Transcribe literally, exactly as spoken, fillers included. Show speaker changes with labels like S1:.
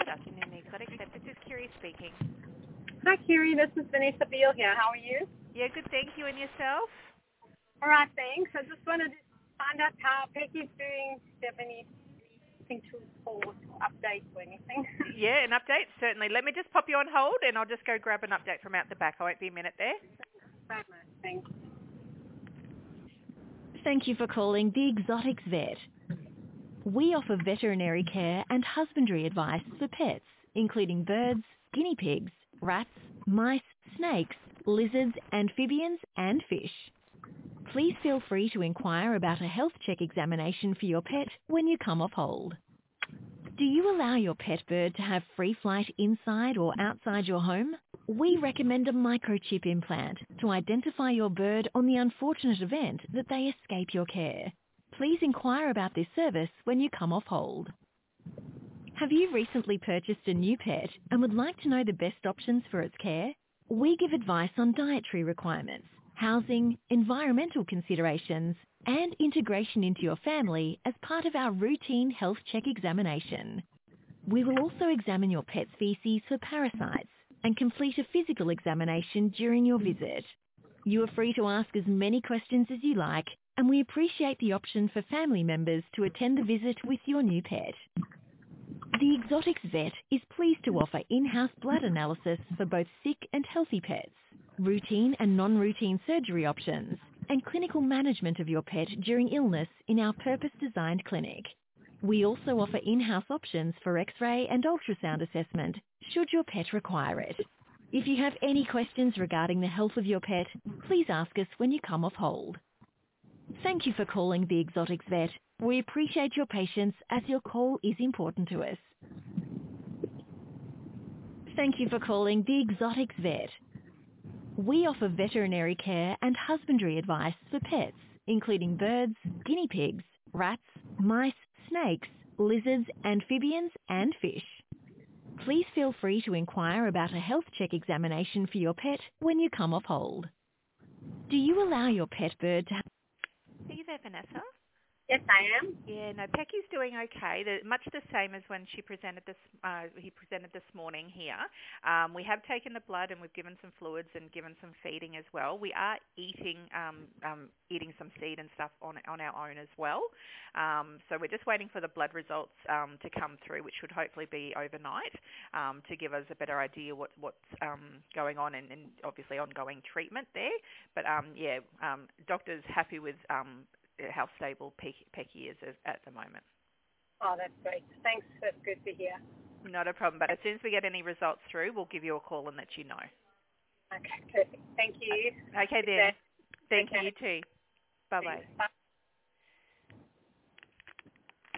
S1: Good afternoon, Exotic Vet. This is Kiri speaking.
S2: Hi, Kiri. This is Vanessa Beale here. How are you?
S1: Yeah, good, thank you. And yourself?
S2: All right, thanks. I just wanted to find out how Peggy's doing. Do you have anything to report or update or anything?
S1: Yeah, an update, certainly. Let me just pop you on hold and I'll just go grab an update from out the back. I won't be a minute there.
S2: Thanks.
S3: Thank you for calling the Exotics Vet. We offer veterinary care and husbandry advice for pets, including birds, guinea pigs, rats, mice, snakes, lizards, amphibians, and fish. Please feel free to inquire about a health check examination for your pet when you come off hold. Do you allow your pet bird to have free flight inside or outside your home? We recommend a microchip implant to identify your bird on the unfortunate event that they escape your care. Please inquire about this service when you come off hold. Have you recently purchased a new pet and would like to know the best options for its care? We give advice on dietary requirements, housing, environmental considerations, and integration into your family as part of our routine health check examination. We will also examine your pet's feces for parasites and complete a physical examination during your visit. You are free to ask as many questions as you like, and we appreciate the option for family members to attend the visit with your new pet. The Exotics Vet is pleased to offer in-house blood analysis for both sick and healthy pets, routine and non-routine surgery options, and clinical management of your pet during illness in our purpose-designed clinic. We also offer in-house options for X-ray and ultrasound assessment should your pet require it. If you have any questions regarding the health of your pet, please ask us when you come off hold. Thank you for calling the Exotics Vet. We appreciate your patience as your call is important to us. Thank you for calling the Exotics Vet. We offer veterinary care and husbandry advice for pets, including birds, guinea pigs, rats, mice, snakes, lizards, amphibians, and fish. Please feel free to inquire about a health check examination for your pet when you come off hold. Do you allow your pet bird to have...
S1: Are you there, Vanessa?
S2: Yes, I am.
S1: Yeah, no, Pecky's doing okay. The, much the same as when she presented this. Uh, he presented this morning here. Um, we have taken the blood and we've given some fluids and given some feeding as well. We are eating um, um, eating some seed and stuff on on our own as well. Um, so we're just waiting for the blood results um, to come through, which should hopefully be overnight, um, to give us a better idea what what's um, going on and, and obviously ongoing treatment there. But um, yeah, um, doctor's happy with. Um, how stable Pecky is at the moment.
S2: Oh, that's great. Thanks. That's good to hear.
S1: Not a problem. But as soon as we get any results through, we'll give you a call and let you know.
S2: Okay, perfect. Thank you.
S1: Okay, then. Thank
S2: okay.
S1: you, you too. Bye-bye.
S2: Bye.